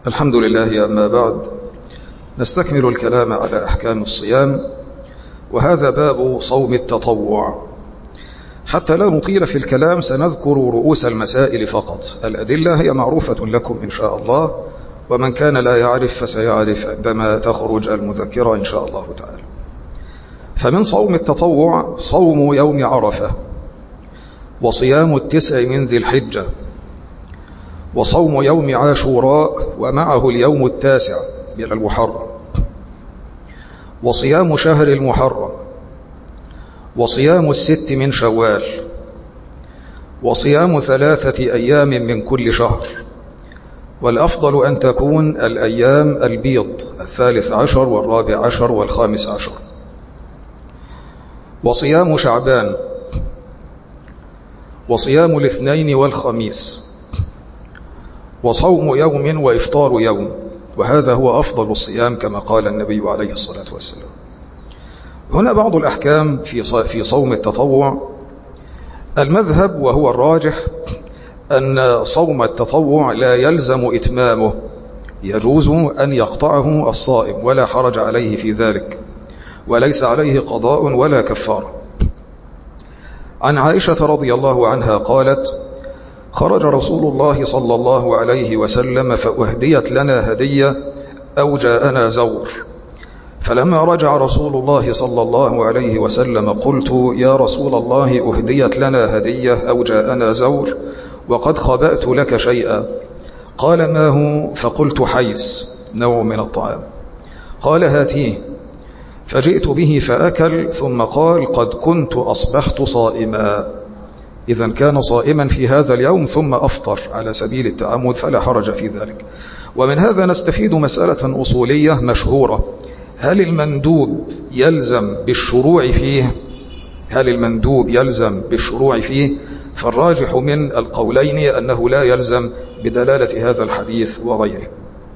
الحمد لله. أما بعد، نستكمل الكلام على أحكام الصيام، وهذا باب صوم التطوع. حتى لا نطيل في الكلام سنذكر رؤوس المسائل فقط. الأدلة هي معروفة لكم إن شاء الله، ومن كان لا يعرف فسيعرف عندما تخرج المذكرة إن شاء الله تعالى. فمن صوم التطوع صوم يوم عرفة، وصيام 9 من ذي الحجة، وصوم يوم عاشوراء ومعه اليوم 9 من المحرم، وصيام شهر المحرم، وصيام 6 من شوال، وصيام 3 أيام من كل شهر، والأفضل أن تكون الأيام البيض 13 و14 و15، وصيام شعبان، وصيام الاثنين والخميس، وصوم يوم وإفطار يوم، وهذا هو أفضل الصيام كما قال النبي عليه الصلاة والسلام. هنا بعض الأحكام في صوم التطوع. المذهب وهو الراجح أن صوم التطوع لا يلزم إتمامه، يجوز أن يقطعه الصائم ولا حرج عليه في ذلك، وليس عليه قضاء ولا كفارة. عن عائشة رضي الله عنها قالت: خرج رسول الله صلى الله عليه وسلم فأهديت لنا هدية أو جاءنا زور، فلما رجع رسول الله صلى الله عليه وسلم قلت: يا رسول الله، أهديت لنا هدية أو جاءنا زور وقد خبأت لك شيئا. قال: ما هو؟ فقلت: حيس، نوع من الطعام. قال: هاتيه. فجئت به فأكل، ثم قال: قد كنت أصبحت صائما. إذن كان صائما في هذا اليوم ثم أفطر على سبيل التعمد، فلا حرج في ذلك. ومن هذا نستفيد مسألة أصولية مشهورة: هل المندوب يلزم بالشروع فيه؟ هل المندوب يلزم بالشروع فيه؟ فالراجح من القولين أنه لا يلزم بدلالة هذا الحديث وغيره.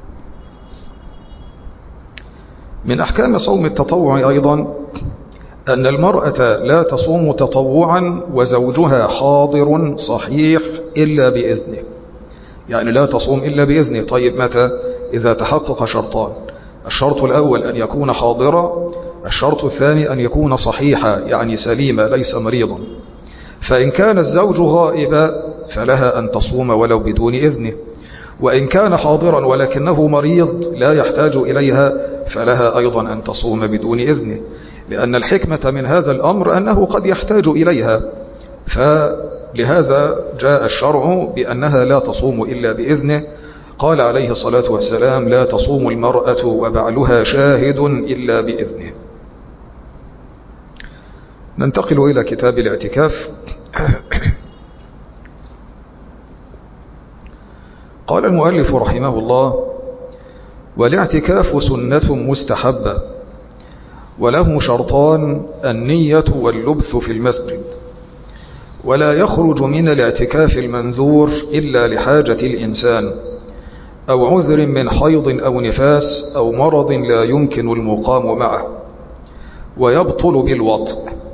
من أحكام صوم التطوع أيضا أن المرأة لا تصوم تطوعا وزوجها حاضر صحيح إلا بإذنه، يعني لا تصوم إلا بإذنه. طيب متى؟ إذا تحقق شرطان: الشرط الأول أن يكون حاضرا، الشرط الثاني أن يكون صحيحا يعني سليما ليس مريضا. فإن كان الزوج غائبا فلها أن تصوم ولو بدون إذنه، وإن كان حاضرا ولكنه مريض لا يحتاج إليها فلها أيضا أن تصوم بدون إذنه، لأن الحكمة من هذا الأمر أنه قد يحتاج إليها، فلهذا جاء الشرع بأنها لا تصوم إلا بإذنه. قال عليه الصلاة والسلام: لا تصوم المرأة وبعلها شاهد إلا بإذنه. ننتقل إلى كتاب الاعتكاف. قال المؤلف رحمه الله: والاعتكاف سنة مستحبة، وله شرطان: النية واللبث في المسجد، ولا يخرج من الاعتكاف المنذور إلا لحاجة الإنسان أو عذر من حيض أو نفاس أو مرض لا يمكن المقام معه، ويبطل بالوطء.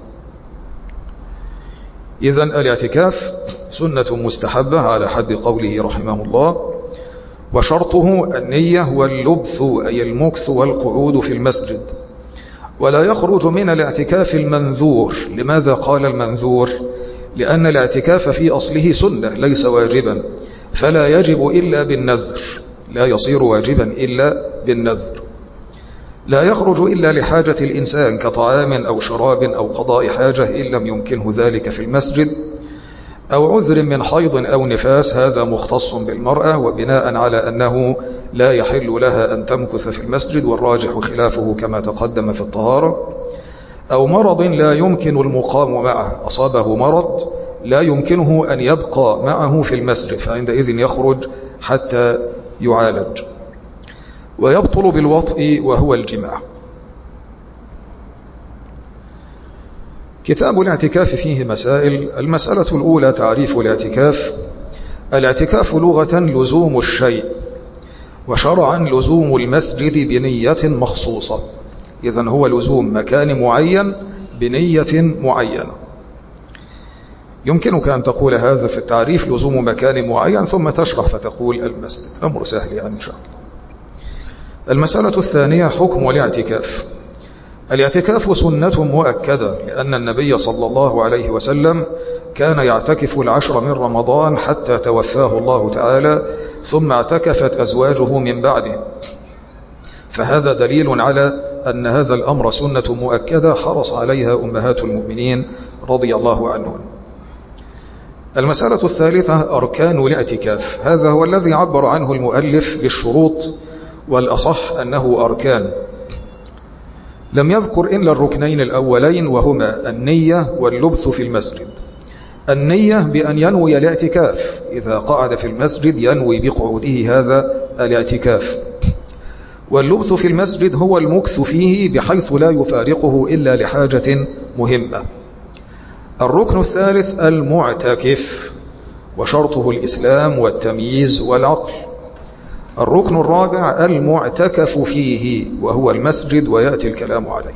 إذن الاعتكاف سنة مستحبة على حد قوله رحمه الله، وشرطه النية واللبث أي المكث والقعود في المسجد، ولا يخرج من الاعتكاف المنذور. لماذا قال المنذور؟ لأن الاعتكاف في أصله سنة ليس واجبا، فلا يجب إلا بالنذر، لا يصير واجبا إلا بالنذر. لا يخرج إلا لحاجة الإنسان كطعام أو شراب أو قضاء حاجة إن لم يمكنه ذلك في المسجد، أو عذر من حيض أو نفاس، هذا مختص بالمرأة، وبناء على أنه لا يحل لها أن تمكث في المسجد، والراجح خلافه كما تقدم في الطهارة. أو مرض لا يمكن المقام معه، أصابه مرض لا يمكنه أن يبقى معه في المسجد، فعندئذ يخرج حتى يعالج. ويبطل بالوطء وهو الجماع. كتاب الاعتكاف فيه مسائل. المسألة الأولى: تعريف الاعتكاف. الاعتكاف لغة لزوم الشيء، وشرعا لزوم المسجد بنية مخصوصة. إذن هو لزوم مكان معين بنية معينة. يمكنك أن تقول هذا في التعريف: لزوم مكان معين، ثم تشرح فتقول المسجد. أمر سهل يعني إن شاء الله. المسألة الثانية حكم الاعتكاف. الاعتكاف سنة مؤكدة، لأن النبي صلى الله عليه وسلم كان يعتكف العشر من رمضان حتى توفاه الله تعالى، ثم اعتكفت أزواجه من بعده، فهذا دليل على أن هذا الأمر سنة مؤكدة حرص عليها أمهات المؤمنين رضي الله عنهم. المسألة الثالثة أركان الاعتكاف. هذا هو الذي عبر عنه المؤلف بالشروط، والأصح أنه أركان. لم يذكر إلا الركنين الأولين، وهما النية واللبث في المسجد. النية بأن ينوي الاعتكاف، إذا قعد في المسجد ينوي بقعوده هذا الاعتكاف. واللبث في المسجد هو المكث فيه بحيث لا يفارقه إلا لحاجة مهمة. الركن الثالث المعتكف، وشرطه الإسلام والتمييز والعقل. الركن الرابع المعتكف فيه، وهو المسجد، ويأتي الكلام عليه.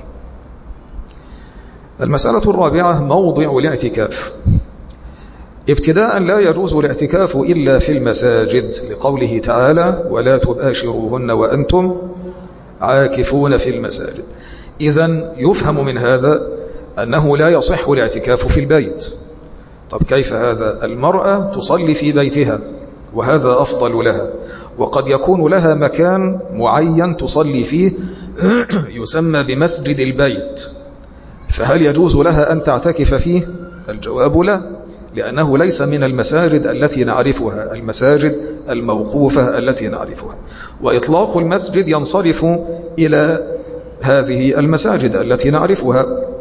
المسألة الرابعة موضع الاعتكاف. ابتداء لا يجوز الاعتكاف إلا في المساجد، لقوله تعالى ولا تباشروهن وأنتم عاكفون في المساجد. إذن يفهم من هذا أنه لا يصح الاعتكاف في البيت. طب كيف هذا؟ المرأة تصلي في بيتها وهذا أفضل لها، وقد يكون لها مكان معين تصلي فيه يسمى بمسجد البيت، فهل يجوز لها أن تعتكف فيه؟ الجواب لا، لأنه ليس من المساجد التي نعرفها، المساجد الموقوفة التي نعرفها، وإطلاق المسجد ينصرف إلى هذه المساجد التي نعرفها.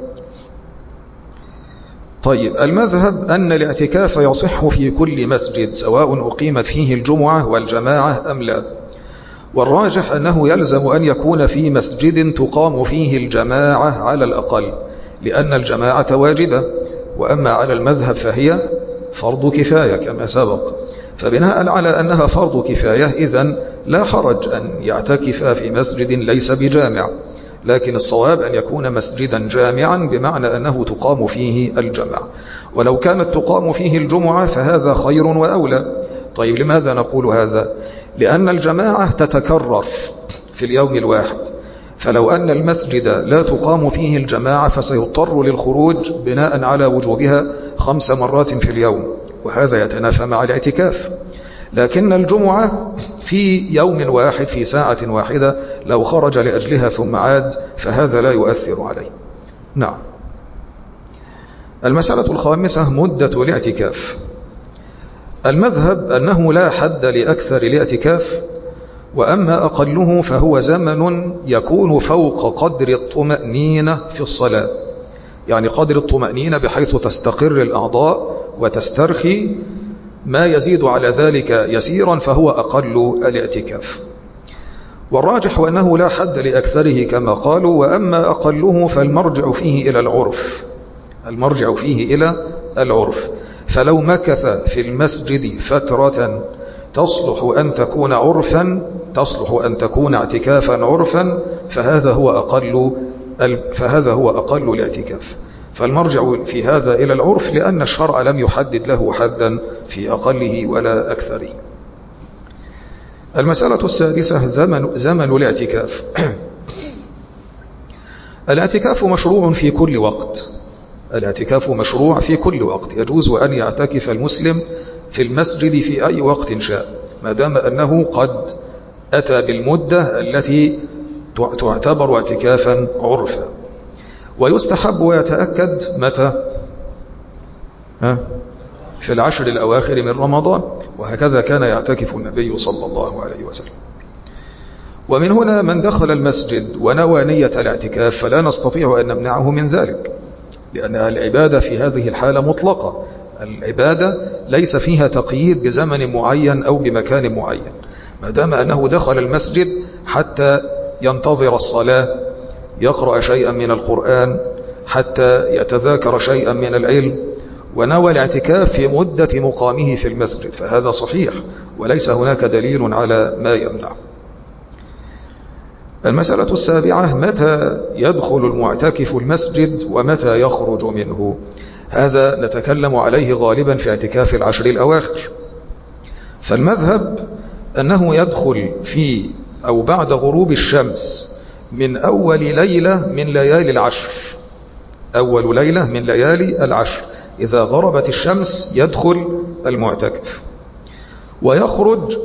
طيب، المذهب أن الاعتكاف يصح في كل مسجد سواء أقيمت فيه الجمعة والجماعة أم لا، والراجح أنه يلزم أن يكون في مسجد تقام فيه الجماعة على الأقل، لأن الجماعة واجبة، وأما على المذهب فهي فرض كفاية كما سبق. فبناء على أنها فرض كفاية إذن لا حرج أن يعتكف في مسجد ليس بجامع، لكن الصواب أن يكون مسجدا جامعا بمعنى أنه تقام فيه الجماعة، ولو كانت تقام فيه الجمعة فهذا خير وأولى. طيب، لماذا نقول هذا؟ لأن الجماعة تتكرر في اليوم الواحد، فلو أن المسجد لا تقام فيه الجماعة فسيضطر للخروج بناء على وجوبها 5 مرات في اليوم، وهذا يتنافى مع الاعتكاف. لكن الجمعة في يوم واحد في ساعة واحدة لو خرج لأجلها ثم عاد فهذا لا يؤثر عليه. نعم. المسألة الخامسة مدة الاعتكاف. المذهب أنه لا حد لأكثر الاعتكاف، وأما أقله فهو زمن يكون فوق قدر الطمأنينة في الصلاة، يعني قدر الطمأنينة بحيث تستقر الأعضاء وتسترخي، ما يزيد على ذلك يسيرا فهو أقل الاعتكاف. والراجح أنه لا حد لأكثره كما قالوا، وأما أقله فالمرجع فيه إلى العرف، المرجع فيه إلى العرف. فلو مكث في المسجد فترة تصلح أن تكون عرفا، تصلح أن تكون اعتكافا عرفا، فهذا هو أقل الاعتكاف. فالمرجع في هذا إلى العرف، لأن الشرع لم يحدد له حدا في أقله ولا أكثره. المسألة السادسة زمن الاعتكاف. الاعتكاف مشروع في كل وقت، الاعتكاف مشروع في كل وقت، يجوز أن يعتكف المسلم في المسجد في أي وقت شاء، ما دام أنه قد أتى بالمدة التي تعتبر اعتكافا عرفا. ويستحب ويتأكد متى؟ في العشر الأواخر من رمضان، وهكذا كان يعتكف النبي صلى الله عليه وسلم. ومن هنا من دخل المسجد ونوى نية الاعتكاف فلا نستطيع أن نمنعه من ذلك، لأن العبادة في هذه الحالة مطلقة، العبادة ليس فيها تقييد بزمن معين أو بمكان معين، ما دام أنه دخل المسجد حتى ينتظر الصلاة، يقرأ شيئا من القرآن، حتى يتذاكر شيئا من العلم، ونوى الاعتكاف في مدة مقامه في المسجد، فهذا صحيح وليس هناك دليل على ما يمنع. المسألة السابعة متى يدخل المعتكف المسجد ومتى يخرج منه. هذا نتكلم عليه غالبا في اعتكاف العشر الأواخر. فالمذهب أنه يدخل في أو بعد غروب الشمس من أول ليلة من ليالي العشر، أول ليلة من ليالي العشر إذا غربت الشمس يدخل المعتكف، ويخرج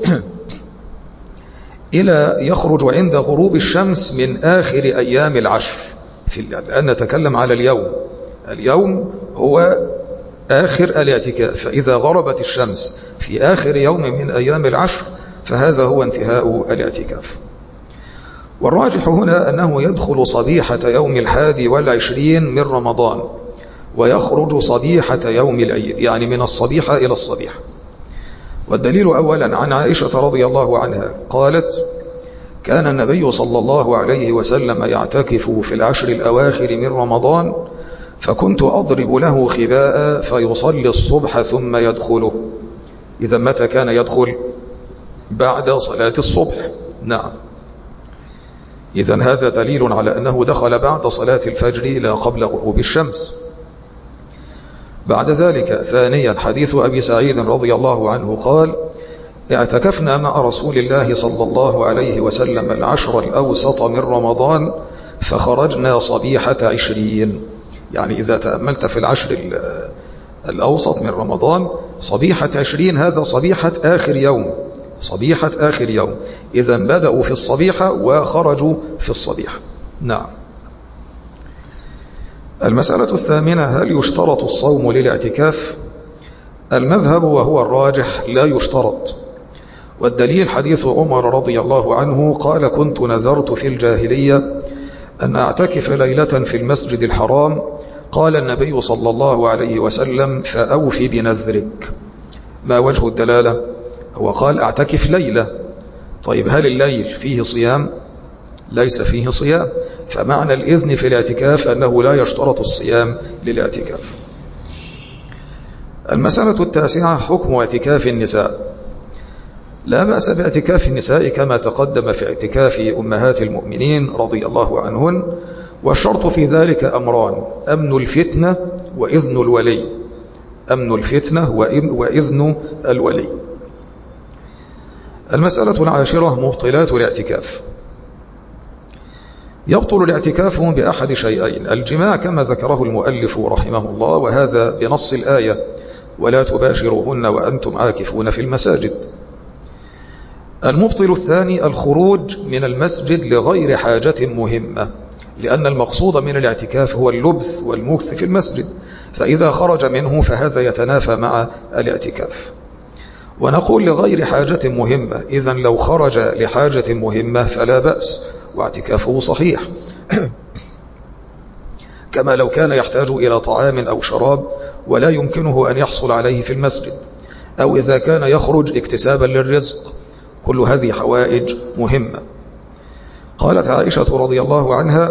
يخرج عند غروب الشمس من آخر أيام العشر. الآن نتكلم على اليوم هو آخر الاعتكاف، فإذا غربت الشمس في آخر يوم من أيام العشر فهذا هو انتهاء الاعتكاف. والراجح هنا أنه يدخل صبيحة يوم 21 من رمضان ويخرج صبيحة يوم العيد، يعني من الصبيحة إلى الصبيحة. والدليل أولا عن عائشة رضي الله عنها قالت: كان النبي صلى الله عليه وسلم يعتكف في العشر الأواخر من رمضان، فكنت أضرب له خباء فيصلي الصبح ثم يدخله. إذا متى كان يدخل؟ بعد صلاة الصبح. نعم، إذا هذا دليل على أنه دخل بعد صلاة الفجر لا قبل غروب الشمس. بعد ذلك ثانيا حديث أبي سعيد رضي الله عنه قال: اعتكفنا مع رسول الله صلى الله عليه وسلم العشر الأوسط من رمضان فخرجنا صبيحة 20، يعني إذا تأملت في العشر الأوسط من رمضان صبيحة 20 هذا صبيحة آخر يوم، صبيحة آخر يوم، إذا بدأوا في الصبيحة وخرجوا في الصبيحة. نعم. المسألة الثامنة: هل يشترط الصوم للاعتكاف؟ المذهب وهو الراجح لا يشترط، والدليل حديث عمر رضي الله عنه قال: كنت نذرت في الجاهلية أن أعتكف ليلة في المسجد الحرام، قال النبي صلى الله عليه وسلم: فأوفي بنذرك. ما وجه الدلالة؟ هو قال أعتكف ليلة، طيب هل الليل فيه صيام؟ ليس فيه صيام، فمعنى الإذن في الاعتكاف أنه لا يشترط الصيام للاعتكاف. المسألة التاسعة: حكم اعتكاف النساء. لا بأس باعتكاف النساء كما تقدم في اعتكاف أمهات المؤمنين رضي الله عنهن، والشرط في ذلك أمران: أمن الفتنة وإذن الولي. أمن الفتنة وإذن الولي. المسألة العاشرة: مبطلات الاعتكاف. يبطل الاعتكاف بأحد شيئين: الجماع كما ذكره المؤلف رحمه الله، وهذا بنص الآية: ولا تباشروهن وأنتم عاكفون في المساجد. المبطل الثاني: الخروج من المسجد لغير حاجة مهمة، لأن المقصود من الاعتكاف هو اللبث والمكث في المسجد، فإذا خرج منه فهذا يتنافى مع الاعتكاف. ونقول لغير حاجة مهمة، إذن لو خرج لحاجة مهمة فلا بأس واعتكافه صحيح كما لو كان يحتاج إلى طعام أو شراب ولا يمكنه أن يحصل عليه في المسجد، أو إذا كان يخرج اكتسابا للرزق، كل هذه حوائج مهمة. قالت عائشة رضي الله عنها: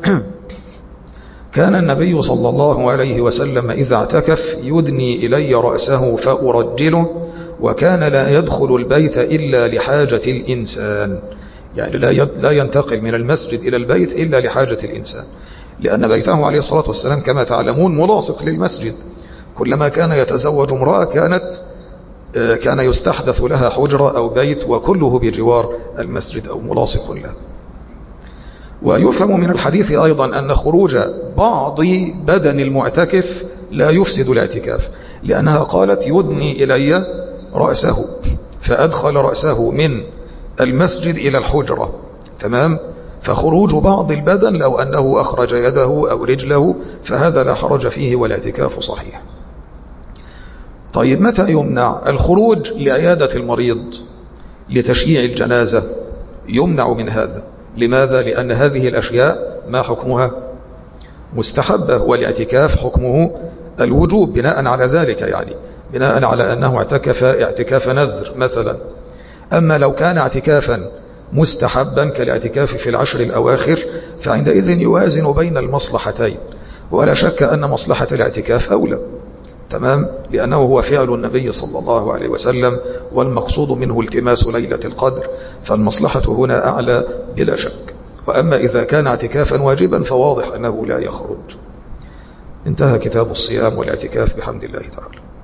كان النبي صلى الله عليه وسلم إذا اعتكف يدني إلي رأسه فأرجله، وكان لا يدخل البيت إلا لحاجة الإنسان، يعني لا ينتقل من المسجد إلى البيت إلا لحاجة الإنسان، لأن بيته عليه الصلاة والسلام كما تعلمون ملاصق للمسجد، كلما كان يتزوج امرأة كان يستحدث لها حجرة أو بيت، وكله بجوار المسجد أو ملاصق له. ويفهم من الحديث أيضا أن خروج بعض بدن المعتكف لا يفسد الاعتكاف، لأنها قالت: يدني إلي رأسه، فأدخل رأسه من المسجد إلى الحجرة، تمام؟ فخروج بعض البدن لو أنه أخرج يده أو رجله فهذا لا حرج فيه والاعتكاف صحيح. طيب متى يمنع؟ الخروج لعيادة المريض، لتشييع الجنازة، يمنع من هذا. لماذا؟ لأن هذه الأشياء ما حكمها؟ مستحبة، والاعتكاف حكمه الوجوب بناء على ذلك، يعني بناء على أنه اعتكاف نذر مثلا. أما لو كان اعتكافا مستحبا كالاعتكاف في العشر الأواخر فعندئذ يوازن بين المصلحتين، ولا شك أن مصلحة الاعتكاف أولى، تمام؟ لأنه هو فعل النبي صلى الله عليه وسلم، والمقصود منه التماس ليلة القدر، فالمصلحة هنا أعلى بلا شك. وأما إذا كان اعتكافا واجبا فواضح أنه لا يخرج. انتهى كتاب الصيام والاعتكاف بحمد الله تعالى.